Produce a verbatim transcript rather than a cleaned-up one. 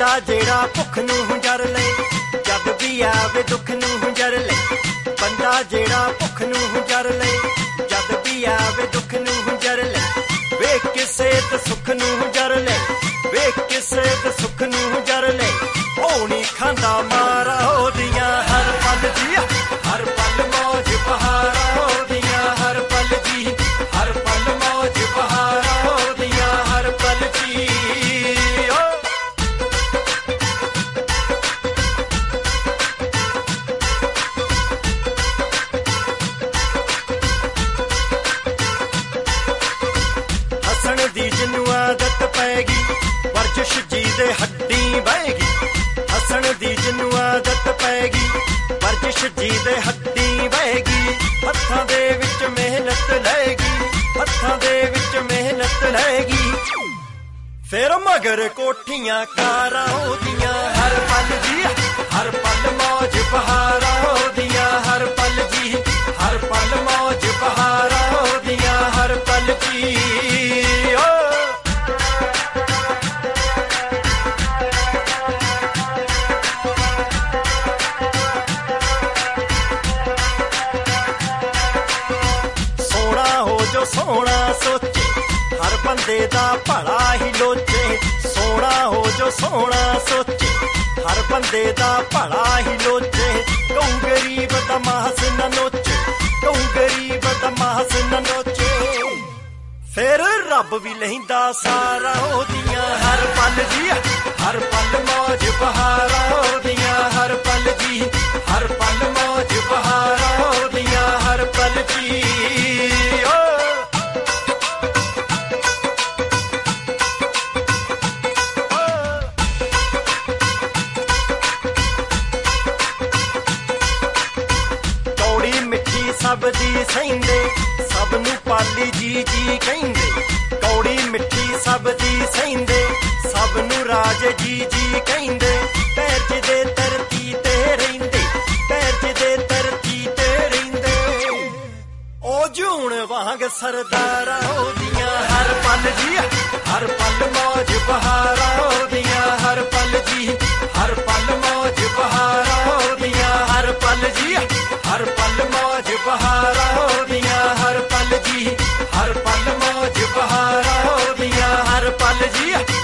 ਬੰਦਾ ਜਿਹੜਾ ਭੁੱਖ ਨੂੰ ਹੁੰਜਰ ਲੈ, ਜਦ ਵੀ ਆਵੇ ਦੁੱਖ ਨੂੰ ਹੁੰਜਰ ਲੈ। ਬੰਦਾ ਜਿਹੜਾ ਭੁੱਖ ਨੂੰ ਹੁੰਜਰ ਲੈ, ਜਦ ਵੀ ਆਵੇ ਦੁੱਖ ਨੂੰ ਹੁੰਜਰ ਲੈ। ਵੇਖ ਕਿਸੇ ਤੇ ਸੁੱਖ ਨੂੰ ਹੁੰਜਰ ਲੈ, ਵੇਖ ਕਿਸੇ ਤੇ ਸੁੱਖ ਨੂੰ ਹੁੰਜਰ ਲੈ। ਉਹ ਨੀ ਖਾਂਦਾ ਮਾਰਾ ਉਹਦੀਆਂ ਹਰ ਪਲ ਜੀ, ਹਰ ਪਲ ਮੌਜ ਬਹਾਰਾਂ ਉਹਦੀਆਂ ਹਰ ਪਲ ਜੀ, ਹਰ ਪਲ ਮੌਜ ਬਹਾਰਾਂ ਉਹਦੀਆਂ ਹਰ ਪਲ ਜੀ। ਹੱਸਣ ਦੀ ਜਿਹਨੂੰ ਆਦਤ ਪੈਗੀ, ਵਰਜਿਸ਼ ਜੀ ਦੇ ਹੱਡੀ ਬਹਿਗੀ। ਹੱਸਣ ਦੀ ਜਿਹਨੂੰ ਆਦਤ ਪੈਗੀ, ਵਰਜਿਸ਼ ਜੀ ਦੇ ਹੱਡੀ ਬਹਿਗੀ। ਹੱਥਾਂ ਦੇ ਵਿੱਚ ਮਿਹਨਤ ਲੈਗੀ, ਹੱਥਾਂ ਦੇ ਵਿੱਚ ਮਿਹਨਤ ਲੈਗੀ। ਫਿਰ ਮਗਰ ਕੋਠੀਆਂ ਕਾਰਾਂ ਉਹਦੀਆਂ ਹਰ ਪਲ ਜੀ, ਹਰ ਪਲ ਮੌਜ ਬਹਾਰਾਂ ਉਹਦੀਆਂ ਹਰ ਪਲ ਜੀ, ਹਰ ਪਲ ਮੌਜ ਬਹਾਰਾਂ ਉਹਦੀਆਂ ਹਰ ਪਲ ਜੀ। ਸੋਹਣਾ ਸੋਚੇ ਹਰ ਬੰਦੇ ਦਾ ਭਲਾ ਹੀ ਲੋਚੇ। ਸੋਹਣਾ ਹੋ ਜੋ ਸੋਹਣਾ ਸੋਚੇ ਹਰ ਬੰਦੇ ਦਾ ਭਲਾ ਹੀ ਲੋਚੇ। ਕਹੂੰ ਗਰੀਬ ਦਾ ਮਾਸ ਨਾ ਨੋਚੇ, ਕਹੂੰ ਗਰੀਬ ਦਾ ਮਾਸ ਨਾ ਨੋਚੇ। ਫਿਰ ਰੱਬ ਵੀ ਲੈਂਦਾ ਸਾਰਾ ਉਹਦੀਆਂ ਹਰ ਪਲ ਜੀ, ਹਰ ਪਲ ਮੌਜ ਬਹਾਰਾਂ ਉਹਦੀਆਂ ਹਰ ਪਲ ਜੀ, ਹਰ ਪਲ ਮੌਜ ਬਹਾਰਾਂ ਉਹਦੀਆਂ ਹਰ ਪਲ ਜੀ। ਸਬਜ਼ੀ ਸਹਿੰਦੇ ਸਭ ਨੂੰ ਪਾਲੀ ਜੀ ਜੀ ਕਹਿੰਦੇ। ਕੌੜੀ ਮਿੱਠੀ ਸਬਜ਼ੀ ਸਹਿੰਦੇ ਸਭ ਨੂੰ ਰਾਜ ਜੀ ਜੀ ਕਹਿੰਦੇ। ਪੈਰ ਜਿਹਦੇ ਧਰਤੀ ਤੇ ਰਹਿੰਦੇ, ਪੈਰ ਜਿਹਦੇ ਧਰਤੀ ਤੇ ਰਹਿੰਦੇ। ਉਹ ਜੂਣ ਵਾਂਗ ਸਰਦਾਰਾਂ ਉਹਦੀਆਂ ਹਰ ਪਲ ਜੀ, ਹਰ ਪਲ ਮੌਜ ਬਹਾਰਾਂ ਉਹਦੀਆਂ ਹਰ ਪਲ ਜੀ, ਹਰ ਪਲ ਮੌਜ ਬਹਾਰਾਂ ਉਹਦੀਆਂ ਹਰ ਪਲ ਜੀ, ਹਰ ਪਲ ਮੌਜ ਬਹਾਰਾਂ ਉਹਦੀਆਂ ਹਰ ਪਲ ਜੀ, ਹਰ ਪਲ ਮੌਜ ਬਹਾਰਾਂ ਉਹਦੀਆਂ ਹਰ ਪਲ ਜੀ।